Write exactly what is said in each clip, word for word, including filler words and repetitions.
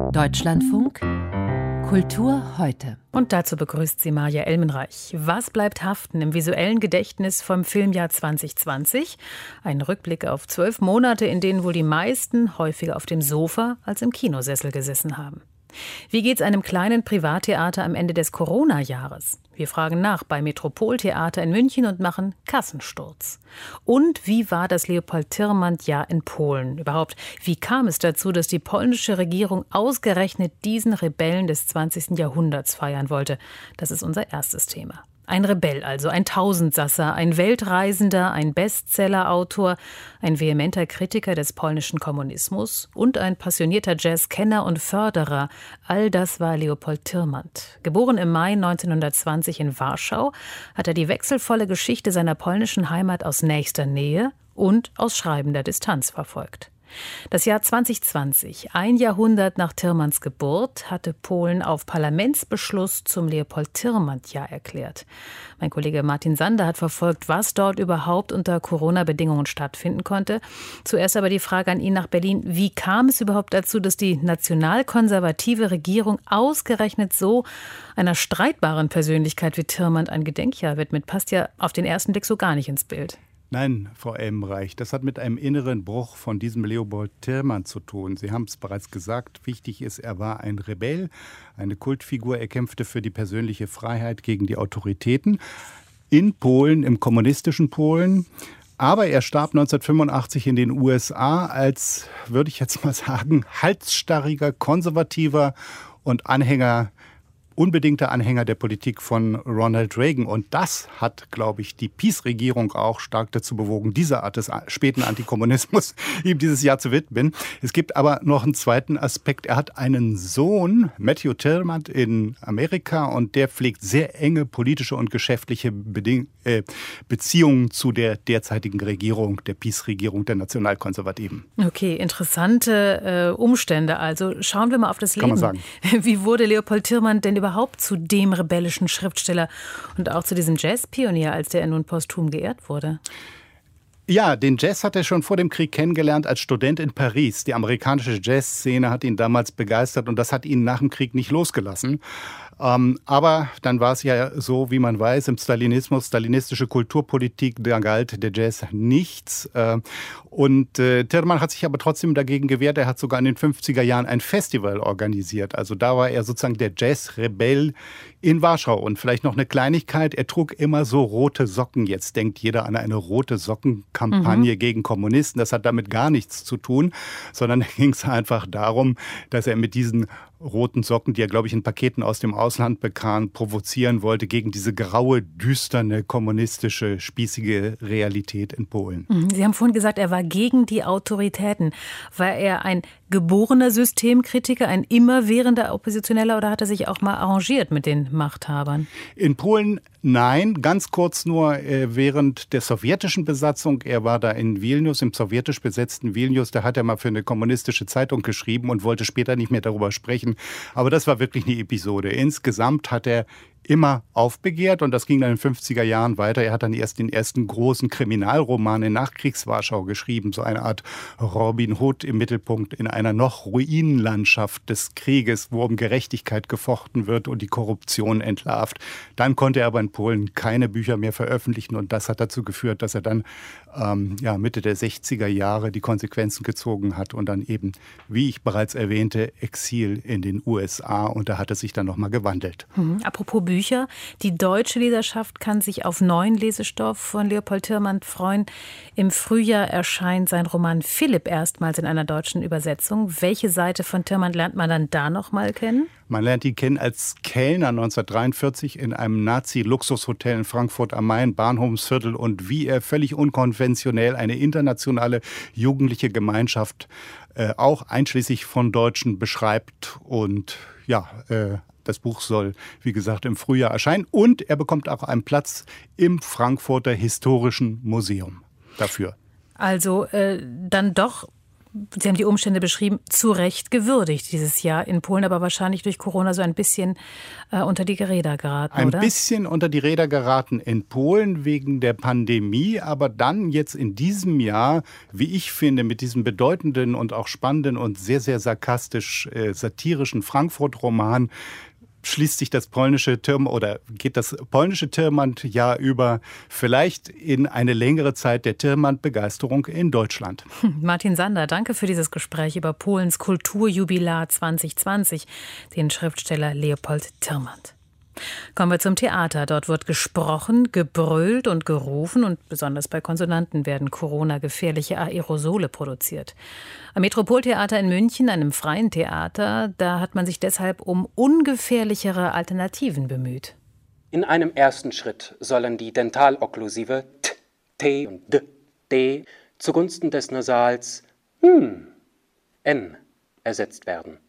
Deutschlandfunk Kultur heute. Und dazu begrüßt sie Maja Elmenreich. Was bleibt haften im visuellen Gedächtnis vom Filmjahr zwanzig zwanzig? Ein Rückblick auf zwölf Monate, in denen wohl die meisten häufiger auf dem Sofa als im Kinosessel gesessen haben. Wie geht's einem kleinen Privattheater am Ende des Corona-Jahres? Wir fragen nach bei Metropoltheater in München und machen Kassensturz. Und wie war das Leopold-Tirmand-Jahr in Polen? Überhaupt, wie kam es dazu, dass die polnische Regierung ausgerechnet diesen Rebellen des zwanzigsten Jahrhunderts feiern wollte? Das ist unser erstes Thema. Ein Rebell also, ein Tausendsasser, ein Weltreisender, ein Bestsellerautor, ein vehementer Kritiker des polnischen Kommunismus und ein passionierter Jazzkenner und Förderer. All das war Leopold Tirmand. Geboren im Mai neunzehnhundertzwanzig in Warschau, hat er die wechselvolle Geschichte seiner polnischen Heimat aus nächster Nähe und aus schreibender Distanz verfolgt. Das Jahr zwanzig zwanzig, ein Jahrhundert nach Tirmands Geburt, hatte Polen auf Parlamentsbeschluss zum Leopold-Tirmand-Jahr erklärt. Mein Kollege Martin Sander hat verfolgt, was dort überhaupt unter Corona-Bedingungen stattfinden konnte. Zuerst aber die Frage an ihn nach Berlin. Wie kam es überhaupt dazu, dass die nationalkonservative Regierung ausgerechnet so einer streitbaren Persönlichkeit wie Tirmand ein Gedenkjahr widmet? Passt ja auf den ersten Blick so gar nicht ins Bild. Nein, Frau Elmenreich, das hat mit einem inneren Bruch von diesem Leopold Tirmand zu tun. Sie haben es bereits gesagt, wichtig ist, er war ein Rebell, eine Kultfigur. Er kämpfte für die persönliche Freiheit gegen die Autoritäten in Polen, im kommunistischen Polen. Aber er starb neunzehnhundertfünfundachtzig in den U S A als, würde ich jetzt mal sagen, halsstarriger, konservativer und Anhänger unbedingter Anhänger der Politik von Ronald Reagan. Und das hat, glaube ich, die Peace-Regierung auch stark dazu bewogen, diese Art des späten Antikommunismus ihm dieses Jahr zu widmen. Es gibt aber noch einen zweiten Aspekt. Er hat einen Sohn, Matthew Tirmand, in Amerika, und der pflegt sehr enge politische und geschäftliche Beding- äh, Beziehungen zu der derzeitigen Regierung, der Peace-Regierung der Nationalkonservativen. Okay, interessante äh, Umstände. Also schauen wir mal auf das Leben. Kann man sagen. Wie wurde Leopold Tirmand denn überhaupt überhaupt zu dem rebellischen Schriftsteller und auch zu diesem Jazzpionier, als der nun posthum geehrt wurde? Ja, den Jazz hat er schon vor dem Krieg kennengelernt als Student in Paris. Die amerikanische Jazzszene hat ihn damals begeistert und das hat ihn nach dem Krieg nicht losgelassen. Ähm, aber dann war es ja so, wie man weiß, im Stalinismus, stalinistische Kulturpolitik, da galt der Jazz nichts. Äh, und äh, Tirmand hat sich aber trotzdem dagegen gewehrt. Er hat sogar in den fünfziger Jahren ein Festival organisiert. Also da war er sozusagen der Jazz-Rebell in Warschau. Und vielleicht noch eine Kleinigkeit, er trug immer so rote Socken. Jetzt denkt jeder an eine rote Sockenkampagne mhm. gegen Kommunisten. Das hat damit gar nichts zu tun, sondern da ging es einfach darum, dass er mit diesen roten Socken, die er, glaube ich, in Paketen aus dem Ausland bekam, provozieren wollte gegen diese graue, düsterne, kommunistische, spießige Realität in Polen. Sie haben vorhin gesagt, er war gegen die Autoritäten. War er ein geborener Systemkritiker, ein immerwährender Oppositioneller, oder hat er sich auch mal arrangiert mit den Machthabern? In Polen nein, ganz kurz nur äh, während der sowjetischen Besatzung. Er war da in Vilnius, im sowjetisch besetzten Vilnius. Da hat er mal für eine kommunistische Zeitung geschrieben und wollte später nicht mehr darüber sprechen. Aber das war wirklich eine Episode. Insgesamt hat er immer aufbegehrt und das ging dann in den fünfziger Jahren weiter. Er hat dann erst den ersten großen Kriminalroman in Nachkriegswarschau geschrieben, so eine Art Robin Hood im Mittelpunkt in einer noch Ruinenlandschaft des Krieges, wo um Gerechtigkeit gefochten wird und die Korruption entlarvt. Dann konnte er aber in Polen keine Bücher mehr veröffentlichen und das hat dazu geführt, dass er dann ähm, ja, Mitte der sechziger Jahre die Konsequenzen gezogen hat und dann eben, wie ich bereits erwähnte, Exil in den U S A, und da hat er sich dann nochmal gewandelt. Mhm. Apropos Bücher, die deutsche Leserschaft kann sich auf neuen Lesestoff von Leopold Tirmand freuen. Im Frühjahr erscheint sein Roman Philipp erstmals in einer deutschen Übersetzung. Welche Seite von Tirmand lernt man dann da noch mal kennen? Man lernt ihn kennen als Kellner neunzehnhundertdreiundvierzig in einem Nazi-Luxushotel in Frankfurt am Main, Bahnhofsviertel, und wie er völlig unkonventionell eine internationale jugendliche Gemeinschaft, äh, auch einschließlich von Deutschen, beschreibt. Und ja, äh, das Buch soll, wie gesagt, im Frühjahr erscheinen. Und er bekommt auch einen Platz im Frankfurter Historischen Museum dafür. Also äh, dann doch Sie haben die Umstände beschrieben, zu Recht gewürdigt dieses Jahr in Polen, aber wahrscheinlich durch Corona so ein bisschen äh, unter die Räder geraten, ein oder? Ein bisschen unter die Räder geraten in Polen wegen der Pandemie, aber dann jetzt in diesem Jahr, wie ich finde, mit diesem bedeutenden und auch spannenden und sehr, sehr sarkastisch äh, satirischen Frankfurt-Roman schließt sich das polnische Türm oder geht das polnische Tirmand-Jahr über vielleicht in eine längere Zeit der Tirmand-Begeisterung in Deutschland. Martin Sander, danke für dieses Gespräch über Polens Kulturjubilar zwanzig zwanzig, den Schriftsteller Leopold Tirmand. Kommen wir zum Theater. Dort wird gesprochen, gebrüllt und gerufen und besonders bei Konsonanten werden Corona-gefährliche Aerosole produziert. Am Metropoltheater in München, einem freien Theater, da hat man sich deshalb um ungefährlichere Alternativen bemüht. In einem ersten Schritt sollen die Dentalokklusive T, T und D, D zugunsten des Nasals hm, N ersetzt werden.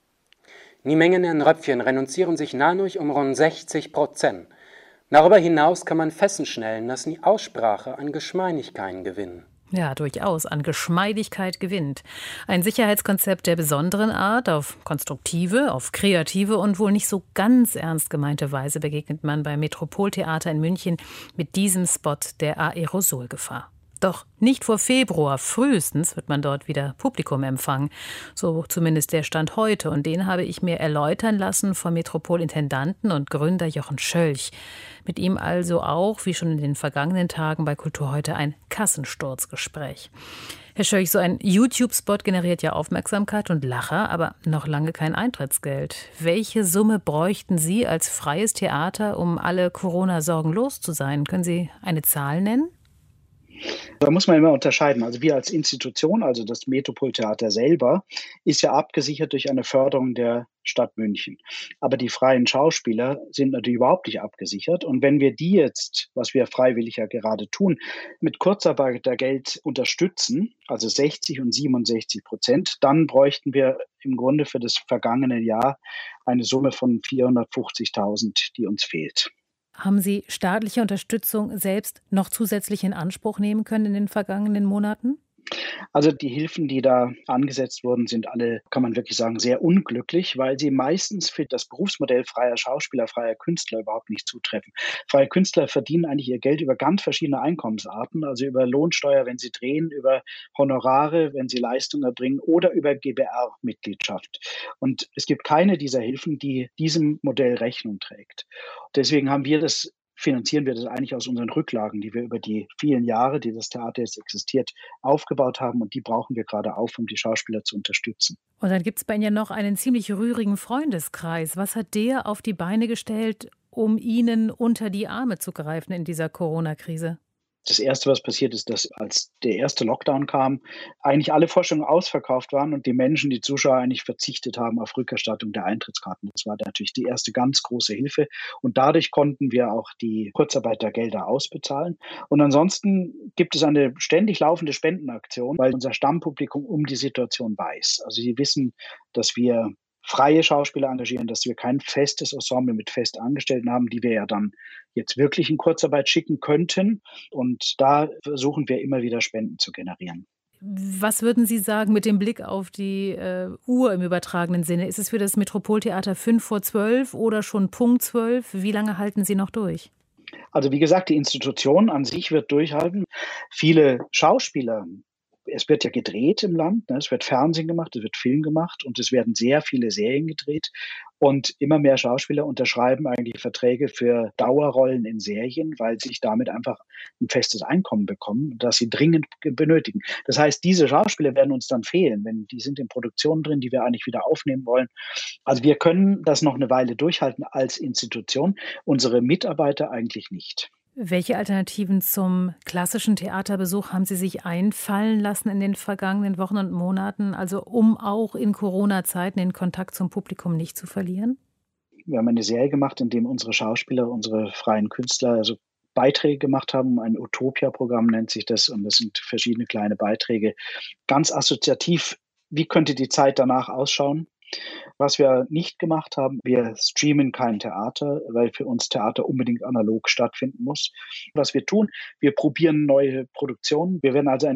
Die Mengen an Röpfchen reduzieren sich dadurch um rund sechzig Prozent. Darüber hinaus kann man feststellen, dass die Aussprache an Geschmeidigkeit gewinnt. Ja, durchaus an Geschmeidigkeit gewinnt. Ein Sicherheitskonzept der besonderen Art, auf konstruktive, auf kreative und wohl nicht so ganz ernst gemeinte Weise begegnet man beim Metropoltheater in München mit diesem Spot der Aerosolgefahr. Doch nicht vor Februar, frühestens wird man dort wieder Publikum empfangen. So zumindest der Stand heute. Und den habe ich mir erläutern lassen vom Metropolintendanten und Gründer Jochen Schölch. Mit ihm also auch, wie schon in den vergangenen Tagen bei Kultur heute, ein Kassensturzgespräch. Herr Schölch, so ein YouTube-Spot generiert ja Aufmerksamkeit und Lacher, aber noch lange kein Eintrittsgeld. Welche Summe bräuchten Sie als freies Theater, um alle Corona-Sorgen los zu sein? Können Sie eine Zahl nennen? Da muss man immer unterscheiden. Also wir als Institution, also das Metropoltheater selber, ist ja abgesichert durch eine Förderung der Stadt München. Aber die freien Schauspieler sind natürlich überhaupt nicht abgesichert. Und wenn wir die jetzt, was wir freiwillig ja gerade tun, mit Kurzarbeitergeld unterstützen, also sechzig und siebenundsechzig Prozent, dann bräuchten wir im Grunde für das vergangene Jahr eine Summe von vierhundertfünfzigtausend, die uns fehlt. Haben Sie staatliche Unterstützung selbst noch zusätzlich in Anspruch nehmen können in den vergangenen Monaten? Also die Hilfen, die da angesetzt wurden, sind alle, kann man wirklich sagen, sehr unglücklich, weil sie meistens für das Berufsmodell freier Schauspieler, freier Künstler überhaupt nicht zutreffen. Freie Künstler verdienen eigentlich ihr Geld über ganz verschiedene Einkommensarten, also über Lohnsteuer, wenn sie drehen, über Honorare, wenn sie Leistungen erbringen oder über G b R-Mitgliedschaft. Und es gibt keine dieser Hilfen, die diesem Modell Rechnung trägt. Deswegen haben wir das finanzieren wir das eigentlich aus unseren Rücklagen, die wir über die vielen Jahre, die das Theater jetzt existiert, aufgebaut haben. Und die brauchen wir gerade auf, um die Schauspieler zu unterstützen. Und dann gibt es bei Ihnen ja noch einen ziemlich rührigen Freundeskreis. Was hat der auf die Beine gestellt, um Ihnen unter die Arme zu greifen in dieser Corona-Krise? Das Erste, was passiert ist, dass als der erste Lockdown kam, eigentlich alle Vorstellungen ausverkauft waren und die Menschen, die Zuschauer eigentlich verzichtet haben auf Rückerstattung der Eintrittskarten. Das war natürlich die erste ganz große Hilfe. Und dadurch konnten wir auch die Kurzarbeitergelder ausbezahlen. Und ansonsten gibt es eine ständig laufende Spendenaktion, weil unser Stammpublikum um die Situation weiß. Also sie wissen, dass wir freie Schauspieler engagieren, dass wir kein festes Ensemble mit Festangestellten haben, die wir ja dann jetzt wirklich in Kurzarbeit schicken könnten. Und da versuchen wir immer wieder Spenden zu generieren. Was würden Sie sagen mit dem Blick auf die äh, Uhr im übertragenen Sinne? Ist es für das Metropoltheater fünf vor zwölf oder schon Punkt zwölf? Wie lange halten Sie noch durch? Also wie gesagt, die Institution an sich wird durchhalten. Viele Schauspieler, es wird ja gedreht im Land, ne? Es wird Fernsehen gemacht, es wird Film gemacht und es werden sehr viele Serien gedreht. Und immer mehr Schauspieler unterschreiben eigentlich Verträge für Dauerrollen in Serien, weil sie sich damit einfach ein festes Einkommen bekommen, das sie dringend benötigen. Das heißt, diese Schauspieler werden uns dann fehlen, wenn die sind in Produktionen drin, die wir eigentlich wieder aufnehmen wollen. Also wir können das noch eine Weile durchhalten als Institution, unsere Mitarbeiter eigentlich nicht. Welche Alternativen zum klassischen Theaterbesuch haben Sie sich einfallen lassen in den vergangenen Wochen und Monaten, also um auch in Corona-Zeiten den Kontakt zum Publikum nicht zu verlieren? Wir haben eine Serie gemacht, in der unsere Schauspieler, unsere freien Künstler, also Beiträge gemacht haben. Ein Utopia-Programm nennt sich das und das sind verschiedene kleine Beiträge. Ganz assoziativ, wie könnte die Zeit danach ausschauen? Was wir nicht gemacht haben, wir streamen kein Theater, weil für uns Theater unbedingt analog stattfinden muss. Was wir tun, wir probieren neue Produktionen. Wir werden also eine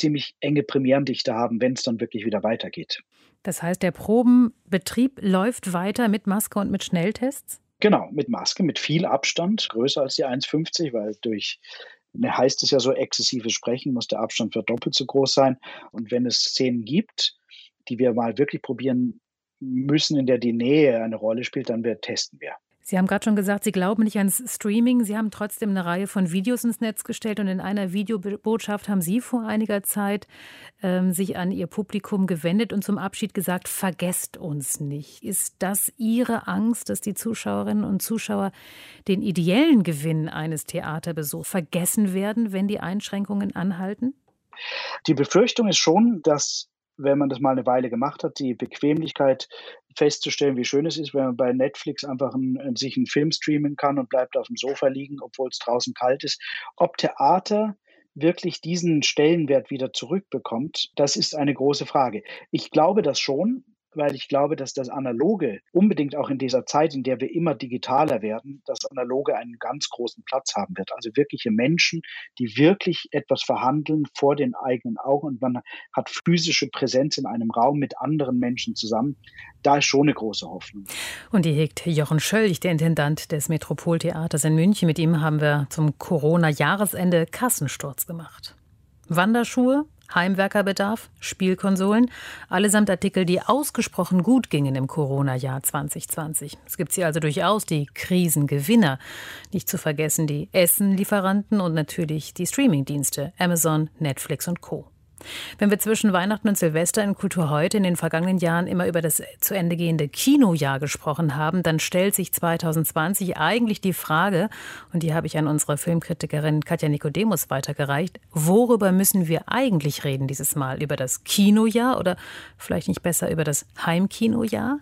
ziemlich enge Premierendichte haben, wenn es dann wirklich wieder weitergeht. Das heißt, der Probenbetrieb läuft weiter mit Maske und mit Schnelltests? Genau, mit Maske, mit viel Abstand, größer als die eins Komma fünfzig, weil durch, ne, heißt es ja so, exzessives Sprechen muss der Abstand verdoppelt so groß sein. Und wenn es Szenen gibt, die wir mal wirklich probieren müssen, in der die Nähe eine Rolle spielt, dann wir testen wir. Sie haben gerade schon gesagt, Sie glauben nicht ans Streaming. Sie haben trotzdem eine Reihe von Videos ins Netz gestellt und in einer Videobotschaft haben Sie vor einiger Zeit ähm, sich an Ihr Publikum gewendet und zum Abschied gesagt, vergesst uns nicht. Ist das Ihre Angst, dass die Zuschauerinnen und Zuschauer den ideellen Gewinn eines Theaterbesuchs vergessen werden, wenn die Einschränkungen anhalten? Die Befürchtung ist schon, dass, wenn man das mal eine Weile gemacht hat, die Bequemlichkeit festzustellen, wie schön es ist, wenn man bei Netflix einfach 'n sich 'n Film streamen kann und bleibt auf dem Sofa liegen, obwohl es draußen kalt ist. Ob Theater wirklich diesen Stellenwert wieder zurückbekommt, das ist eine große Frage. Ich glaube das schon, weil ich glaube, dass das Analoge unbedingt auch in dieser Zeit, in der wir immer digitaler werden, das Analoge einen ganz großen Platz haben wird. Also wirkliche Menschen, die wirklich etwas verhandeln vor den eigenen Augen und man hat physische Präsenz in einem Raum mit anderen Menschen zusammen. Da ist schon eine große Hoffnung. Und die hegt Jochen Schölch, der Intendant des Metropoltheaters in München. Mit ihm haben wir zum Corona-Jahresende Kassensturz gemacht. Wanderschuhe, Heimwerkerbedarf, Spielkonsolen, allesamt Artikel, die ausgesprochen gut gingen im Corona-Jahr zwanzig zwanzig. Es gibt sie also durchaus, die Krisengewinner. Nicht zu vergessen die Essenlieferanten und natürlich die Streamingdienste Amazon, Netflix und Co. Wenn wir zwischen Weihnachten und Silvester in Kultur heute in den vergangenen Jahren immer über das zu Ende gehende Kinojahr gesprochen haben, dann stellt sich zwanzig zwanzig eigentlich die Frage, und die habe ich an unsere Filmkritikerin Katja Nikodemus weitergereicht, worüber müssen wir eigentlich reden dieses Mal? Über das Kinojahr oder vielleicht nicht besser über das Heimkinojahr?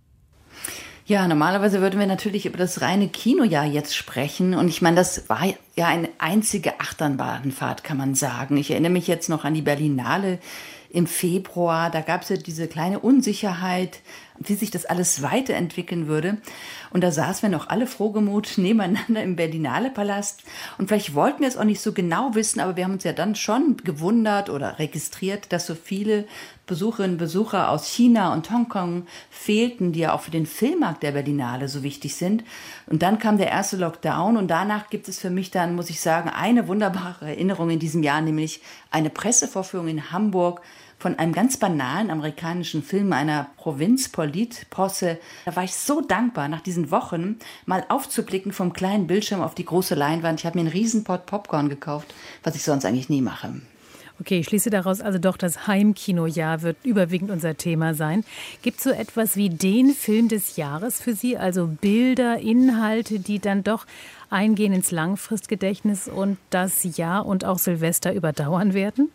Ja, normalerweise würden wir natürlich über das reine Kinojahr jetzt sprechen. Und ich meine, das war ja eine einzige Achterbahnfahrt, kann man sagen. Ich erinnere mich jetzt noch an die Berlinale im Februar. Da gab es ja diese kleine Unsicherheit, wie sich das alles weiterentwickeln würde. Und da saßen wir noch alle frohgemut nebeneinander im Berlinale-Palast. Und vielleicht wollten wir es auch nicht so genau wissen, aber wir haben uns ja dann schon gewundert oder registriert, dass so viele Besucherinnen und Besucher aus China und Hongkong fehlten, die ja auch für den Filmmarkt der Berlinale so wichtig sind. Und dann kam der erste Lockdown und danach gibt es für mich dann, muss ich sagen, eine wunderbare Erinnerung in diesem Jahr, nämlich eine Pressevorführung in Hamburg von einem ganz banalen amerikanischen Film, einer Provinzpolitposse. Da war ich so dankbar, nach diesen Wochen mal aufzublicken vom kleinen Bildschirm auf die große Leinwand. Ich habe mir einen Riesenpott Popcorn gekauft, was ich sonst eigentlich nie mache. Okay, ich schließe daraus also doch, das Heimkinojahr wird überwiegend unser Thema sein. Gibt es so etwas wie den Film des Jahres für Sie? Also Bilder, Inhalte, die dann doch eingehen ins Langfristgedächtnis und das Jahr und auch Silvester überdauern werden?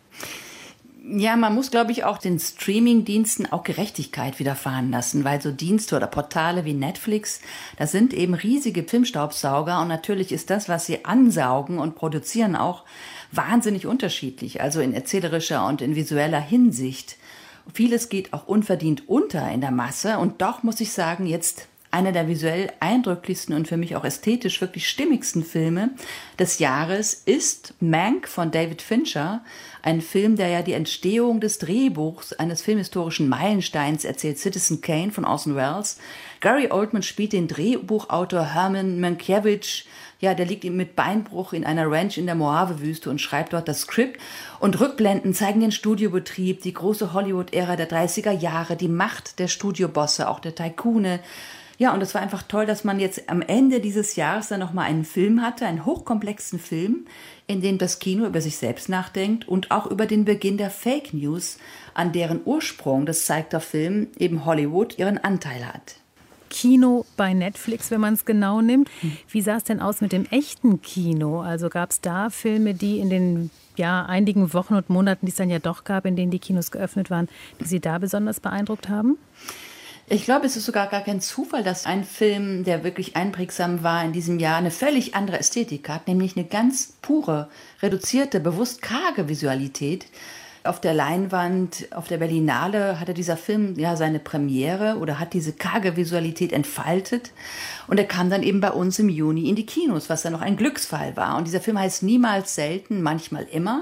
Ja, man muss, glaube ich, auch den Streaming-Diensten auch Gerechtigkeit widerfahren lassen, weil so Dienste oder Portale wie Netflix, das sind eben riesige Filmstaubsauger und natürlich ist das, was sie ansaugen und produzieren, auch wahnsinnig unterschiedlich, also in erzählerischer und in visueller Hinsicht. Vieles geht auch unverdient unter in der Masse und doch muss ich sagen, jetzt einer der visuell eindrücklichsten und für mich auch ästhetisch wirklich stimmigsten Filme des Jahres ist Mank von David Fincher. Ein Film, der ja die Entstehung des Drehbuchs eines filmhistorischen Meilensteins erzählt, Citizen Kane von Orson Welles. Gary Oldman spielt den Drehbuchautor Herman Mankiewicz. Ja, der liegt ihm mit Beinbruch in einer Ranch in der Mojave-Wüste und schreibt dort das Skript. Und Rückblenden zeigen den Studiobetrieb, die große Hollywood-Ära der dreißiger Jahre, die Macht der Studiobosse, auch der Tycoone. Ja, und es war einfach toll, dass man jetzt am Ende dieses Jahres dann nochmal einen Film hatte, einen hochkomplexen Film, in dem das Kino über sich selbst nachdenkt und auch über den Beginn der Fake News, an deren Ursprung, das zeigt der Film, eben Hollywood ihren Anteil hat. Kino bei Netflix, wenn man es genau nimmt. Wie sah es denn aus mit dem echten Kino? Also gab es da Filme, die in den ja, einigen Wochen und Monaten, die es dann ja doch gab, in denen die Kinos geöffnet waren, die Sie da besonders beeindruckt haben? Ich glaube, es ist sogar gar kein Zufall, dass ein Film, der wirklich einprägsam war in diesem Jahr, eine völlig andere Ästhetik hat, nämlich eine ganz pure, reduzierte, bewusst karge Visualität. Auf der Leinwand, auf der Berlinale hatte dieser Film ja seine Premiere oder hat diese karge Visualität entfaltet. Und er kam dann eben bei uns im Juni in die Kinos, was dann noch ein Glücksfall war. Und dieser Film heißt Niemals selten, manchmal immer.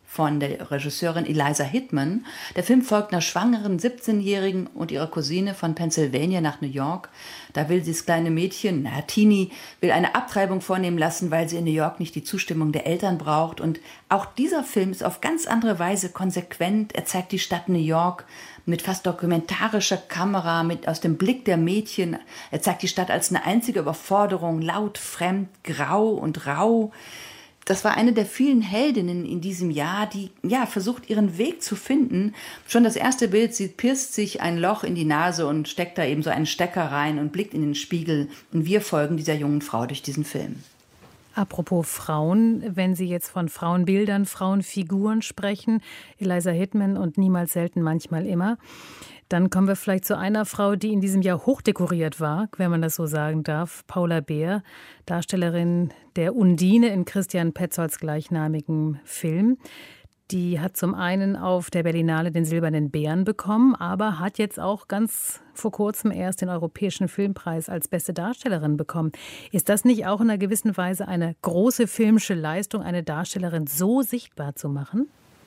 von der Regisseurin Eliza Hittman. Der Film folgt einer schwangeren siebzehnjährigen und ihrer Cousine von Pennsylvania nach New York. Da will das kleine Mädchen, na, Teenie, will eine Abtreibung vornehmen lassen, weil sie in New York nicht die Zustimmung der Eltern braucht. Und auch dieser Film ist auf ganz andere Weise konsequent. Er zeigt die Stadt New York mit fast dokumentarischer Kamera, mit aus dem Blick der Mädchen. Er zeigt die Stadt als eine einzige Überforderung, laut, fremd, grau und rau. Das war eine der vielen Heldinnen in diesem Jahr, die ja versucht, ihren Weg zu finden. Schon das erste Bild, sie pirst sich ein Loch in die Nase und steckt da eben so einen Stecker rein und blickt in den Spiegel. Und wir folgen dieser jungen Frau durch diesen Film. Apropos Frauen, wenn Sie jetzt von Frauenbildern, Frauenfiguren sprechen, Eliza Hittman und Niemals selten, manchmal immer, dann kommen wir vielleicht zu einer Frau, die in diesem Jahr hochdekoriert war, wenn man das so sagen darf. Paula Beer, Darstellerin der Undine in Christian Petzolds gleichnamigem Film. Die hat zum einen auf der Berlinale den Silbernen Bären bekommen, aber hat jetzt auch ganz vor kurzem erst den Europäischen Filmpreis als beste Darstellerin bekommen. Ist das nicht auch in einer gewissen Weise eine große filmische Leistung, eine Darstellerin so sichtbar zu machen?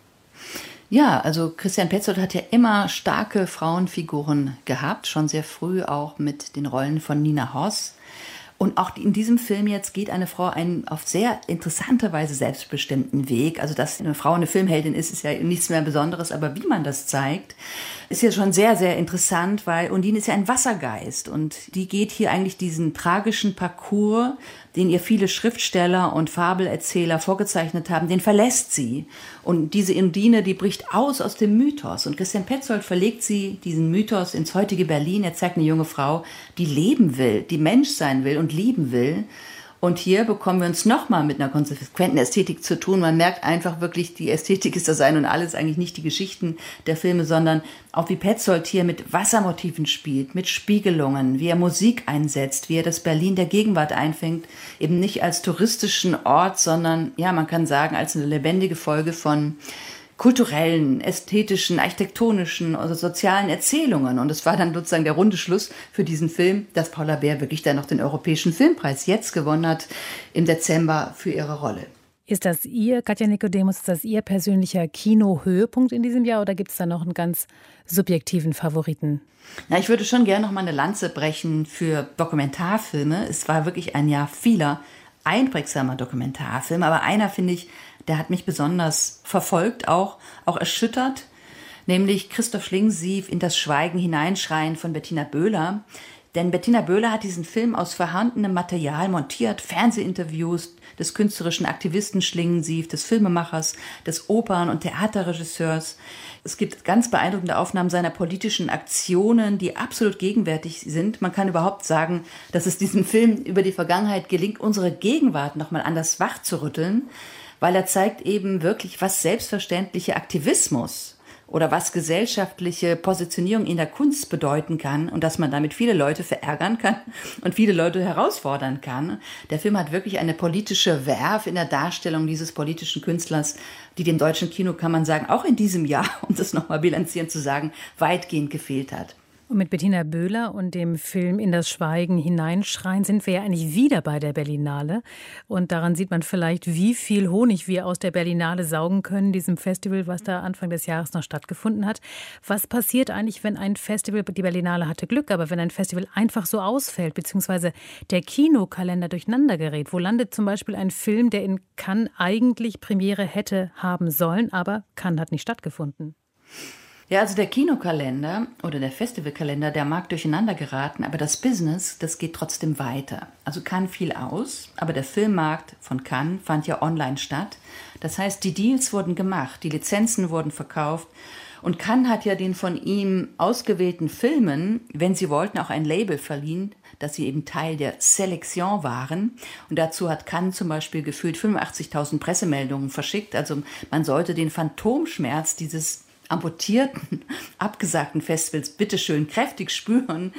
Ja, also Christian Petzold hat ja immer starke Frauenfiguren gehabt, schon sehr früh auch mit den Rollen von Nina Hoss. Und auch in diesem Film jetzt geht eine Frau einen auf sehr interessante Weise selbstbestimmten Weg. Also, dass eine Frau eine Filmheldin ist, ist ja nichts mehr Besonderes, aber wie man das zeigt, ist ja schon sehr, sehr interessant, weil Undine ist ja ein Wassergeist und die geht hier eigentlich diesen tragischen Parcours, den ihr viele Schriftsteller und Fabelerzähler vorgezeichnet haben, den verlässt sie. Und diese Undine, die bricht aus aus dem Mythos. Und Christian Petzold verlegt sie, diesen Mythos, ins heutige Berlin. Er zeigt eine junge Frau, die leben will, die Mensch sein will und lieben will. Und hier bekommen wir uns nochmal mit einer konsequenten Ästhetik zu tun. Man merkt einfach wirklich, die Ästhetik ist das Ein und Alles, eigentlich nicht die Geschichten der Filme, sondern auch wie Petzold hier mit Wassermotiven spielt, mit Spiegelungen, wie er Musik einsetzt, wie er das Berlin der Gegenwart einfängt, eben nicht als touristischen Ort, sondern, ja, man kann sagen, als eine lebendige Folge von kulturellen, ästhetischen, architektonischen, also sozialen Erzählungen. Und es war dann sozusagen der runde Schluss für diesen Film, dass Paula Beer wirklich dann noch den Europäischen Filmpreis jetzt gewonnen hat im Dezember für ihre Rolle. Ist das Ihr, Katja Nikodemus, ist das Ihr persönlicher Kinohöhepunkt in diesem Jahr oder gibt es da noch einen ganz subjektiven Favoriten? Ja, ich würde schon gerne noch mal eine Lanze brechen für Dokumentarfilme. Es war wirklich ein Jahr vieler einprägsamer Dokumentarfilme, aber einer, finde ich, der hat mich besonders verfolgt, auch, auch erschüttert, nämlich Christoph Schlingensief in das Schweigen hineinschreien von Bettina Böhler. Denn Bettina Böhler hat diesen Film aus vorhandenem Material montiert, Fernsehinterviews des künstlerischen Aktivisten Schlingensief, des Filmemachers, des Opern- und Theaterregisseurs. Es gibt ganz beeindruckende Aufnahmen seiner politischen Aktionen, die absolut gegenwärtig sind. Man kann überhaupt sagen, dass es diesem Film über die Vergangenheit gelingt, unsere Gegenwart nochmal anders wachzurütteln, weil er zeigt eben wirklich, was selbstverständlicher Aktivismus oder was gesellschaftliche Positionierung in der Kunst bedeuten kann und dass man damit viele Leute verärgern kann und viele Leute herausfordern kann. Der Film hat wirklich eine politische Werf in der Darstellung dieses politischen Künstlers, die dem deutschen Kino, kann man sagen, auch in diesem Jahr, um das nochmal bilanzieren zu sagen, weitgehend gefehlt hat. Und mit Bettina Böhler und dem Film In das Schweigen hineinschreien sind wir ja eigentlich wieder bei der Berlinale. Und daran sieht man vielleicht, wie viel Honig wir aus der Berlinale saugen können, diesem Festival, was da Anfang des Jahres noch stattgefunden hat. Was passiert eigentlich, wenn ein Festival, die Berlinale hatte Glück, aber wenn ein Festival einfach so ausfällt, beziehungsweise der Kinokalender durcheinander gerät? Wo landet zum Beispiel ein Film, der in Cannes eigentlich Premiere hätte haben sollen, aber Cannes hat nicht stattgefunden? Ja, also der Kinokalender oder der Festivalkalender, der mag durcheinander geraten, aber das Business, das geht trotzdem weiter. Also Cannes fiel aus, aber der Filmmarkt von Cannes fand ja online statt. Das heißt, die Deals wurden gemacht, die Lizenzen wurden verkauft und Cannes hat ja den von ihm ausgewählten Filmen, wenn sie wollten, auch ein Label verliehen, dass sie eben Teil der Selektion waren. Und dazu hat Cannes zum Beispiel gefühlt fünfundachtzigtausend Pressemeldungen verschickt. Also man sollte den Phantomschmerz dieses amputierten, abgesagten Festivals bitteschön kräftig spüren.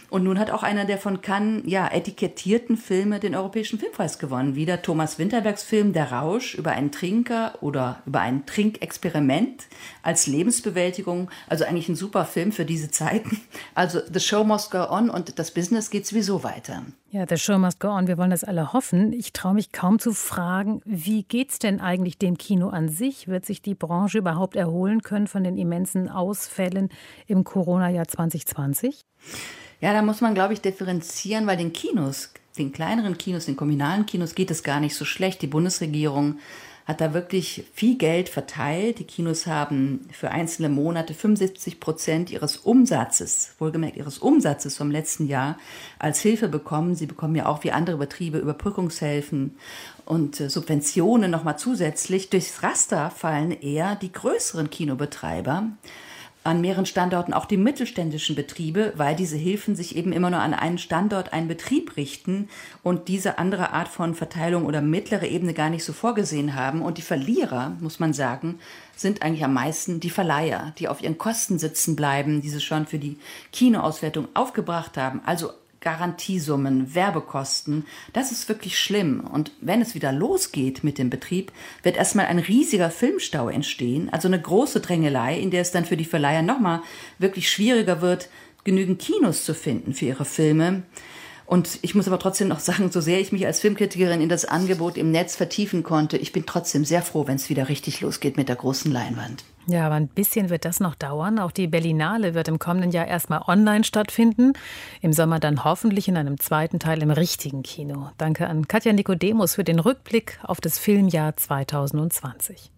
Und nun hat auch einer der von Cannes ja, etikettierten Filme den Europäischen Filmpreis gewonnen. Wieder Thomas Winterbergs Film Der Rausch über einen Trinker oder über ein Trinkexperiment als Lebensbewältigung. Also eigentlich ein super Film für diese Zeiten. Also The Show Must Go On und das Business geht sowieso weiter. Ja, The Show Must Go On. Wir wollen das alle hoffen. Ich traue mich kaum zu fragen, wie geht's denn eigentlich dem Kino an sich? Wird sich die Branche überhaupt erholen können von den immensen Ausfällen im Corona-Jahr zwanzig zwanzig? Ja, da muss man, glaube ich, differenzieren, weil den Kinos, den kleineren Kinos, den kommunalen Kinos geht es gar nicht so schlecht. Die Bundesregierung hat da wirklich viel Geld verteilt. Die Kinos haben für einzelne Monate fünfundsiebzig Prozent ihres Umsatzes, wohlgemerkt ihres Umsatzes vom letzten Jahr, als Hilfe bekommen. Sie bekommen ja auch wie andere Betriebe Überbrückungshilfen und Subventionen nochmal zusätzlich. Durchs Raster fallen eher die größeren Kinobetreiber, an mehreren Standorten auch die mittelständischen Betriebe, weil diese Hilfen sich eben immer nur an einen Standort, einen Betrieb richten und diese andere Art von Verteilung oder mittlere Ebene gar nicht so vorgesehen haben. Und die Verlierer, muss man sagen, sind eigentlich am meisten die Verleiher, die auf ihren Kosten sitzen bleiben, die sie schon für die Kinoauswertung aufgebracht haben. Also Garantiesummen, Werbekosten, das ist wirklich schlimm. Und wenn es wieder losgeht mit dem Betrieb, wird erstmal ein riesiger Filmstau entstehen, also eine große Drängelei, in der es dann für die Verleiher nochmal wirklich schwieriger wird, genügend Kinos zu finden für ihre Filme. Und ich muss aber trotzdem noch sagen, so sehr ich mich als Filmkritikerin in das Angebot im Netz vertiefen konnte, ich bin trotzdem sehr froh, wenn es wieder richtig losgeht mit der großen Leinwand. Ja, aber ein bisschen wird das noch dauern. Auch die Berlinale wird im kommenden Jahr erstmal online stattfinden. Im Sommer dann hoffentlich in einem zweiten Teil im richtigen Kino. Danke an Katja Nikodemus für den Rückblick auf das Filmjahr zwanzig zwanzig.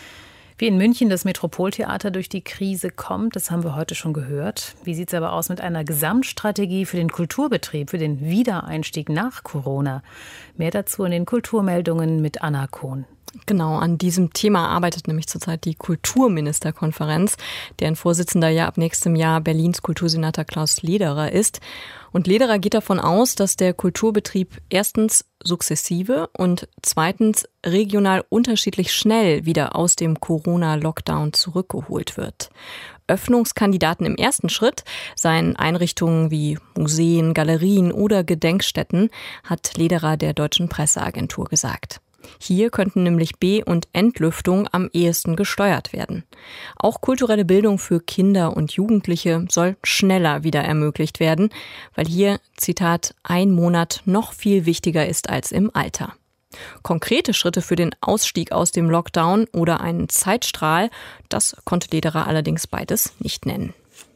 Wie in München das Metropoltheater durch die Krise kommt, das haben wir heute schon gehört. Wie sieht es aber aus mit einer Gesamtstrategie für den Kulturbetrieb, für den Wiedereinstieg nach Corona? Mehr dazu in den Kulturmeldungen mit Anna Kohn. Genau, an diesem Thema arbeitet nämlich zurzeit die Kulturministerkonferenz, deren Vorsitzender ja ab nächstem Jahr Berlins Kultursenator Klaus Lederer ist. Und Lederer geht davon aus, dass der Kulturbetrieb erstens sukzessive und zweitens regional unterschiedlich schnell wieder aus dem Corona-Lockdown zurückgeholt wird. Öffnungskandidaten im ersten Schritt seien Einrichtungen wie Museen, Galerien oder Gedenkstätten, hat Lederer der Deutschen Presseagentur gesagt. Hier könnten nämlich Be- und Entlüftung am ehesten gesteuert werden. Auch kulturelle Bildung für Kinder und Jugendliche soll schneller wieder ermöglicht werden, weil hier, Zitat, ein Monat noch viel wichtiger ist als im Alter. Konkrete Schritte für den Ausstieg aus dem Lockdown oder einen Zeitstrahl, das konnte Lederer allerdings beides nicht nennen.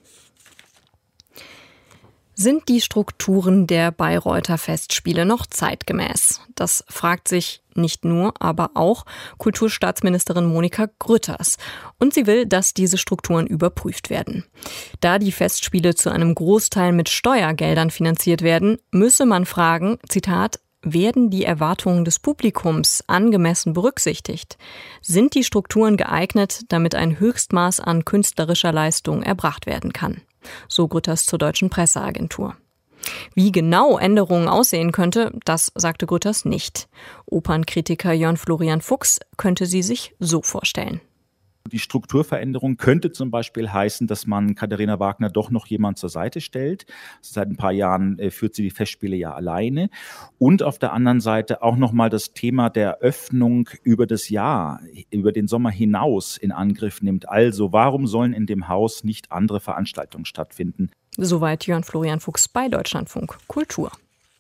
Sind die Strukturen der Bayreuther Festspiele noch zeitgemäß? Das fragt sich nicht nur, aber auch Kulturstaatsministerin Monika Grütters. Und sie will, dass diese Strukturen überprüft werden. Da die Festspiele zu einem Großteil mit Steuergeldern finanziert werden, müsse man fragen, Zitat, werden die Erwartungen des Publikums angemessen berücksichtigt? Sind die Strukturen geeignet, damit ein Höchstmaß an künstlerischer Leistung erbracht werden kann? So Grütters zur Deutschen Presseagentur. Wie genau Änderungen aussehen könnte, das sagte Grütters nicht. Opernkritiker Jörn Florian Fuchs könnte sie sich so vorstellen. Die Strukturveränderung könnte zum Beispiel heißen, dass man Katharina Wagner doch noch jemand zur Seite stellt. Seit ein paar Jahren äh, führt sie die Festspiele ja alleine. Und auf der anderen Seite auch nochmal das Thema der Öffnung über das Jahr, über den Sommer hinaus in Angriff nimmt. Also warum sollen in dem Haus nicht andere Veranstaltungen stattfinden? Soweit Jörn Florian Fuchs bei Deutschlandfunk Kultur.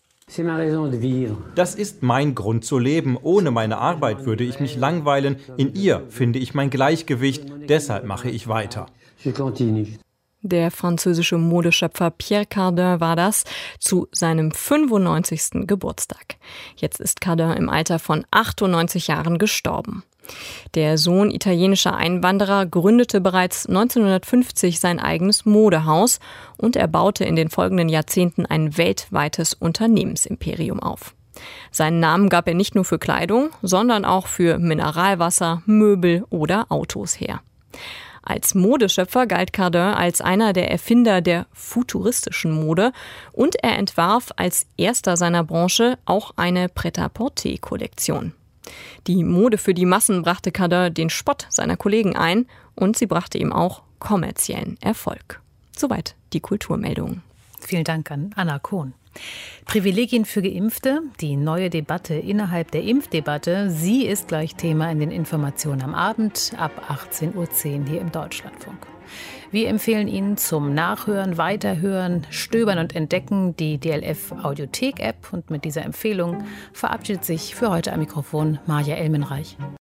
Das ist mein Grund zu leben. Ohne meine Arbeit würde ich mich langweilen. In ihr finde ich mein Gleichgewicht. Deshalb mache ich weiter. Der französische Modeschöpfer Pierre Cardin war das zu seinem fünfundneunzigsten Geburtstag. Jetzt ist Cardin im Alter von achtundneunzig Jahren gestorben. Der Sohn italienischer Einwanderer gründete bereits neunzehnhundertfünfzig sein eigenes Modehaus und er baute in den folgenden Jahrzehnten ein weltweites Unternehmensimperium auf. Seinen Namen gab er nicht nur für Kleidung, sondern auch für Mineralwasser, Möbel oder Autos her. Als Modeschöpfer galt Cardin als einer der Erfinder der futuristischen Mode und er entwarf als erster seiner Branche auch eine Prêt-à-porter-Kollektion. Die Mode für die Massen brachte Cardin den Spott seiner Kollegen ein und sie brachte ihm auch kommerziellen Erfolg. Soweit die Kulturmeldungen. Vielen Dank an Anna Kohn. Privilegien für Geimpfte, die neue Debatte innerhalb der Impfdebatte, sie ist gleich Thema in den Informationen am Abend ab achtzehn Uhr zehn hier im Deutschlandfunk. Wir empfehlen Ihnen zum Nachhören, Weiterhören, Stöbern und Entdecken die D L F Audiothek-App. Und mit dieser Empfehlung verabschiedet sich für heute am Mikrofon Maja Elmenreich.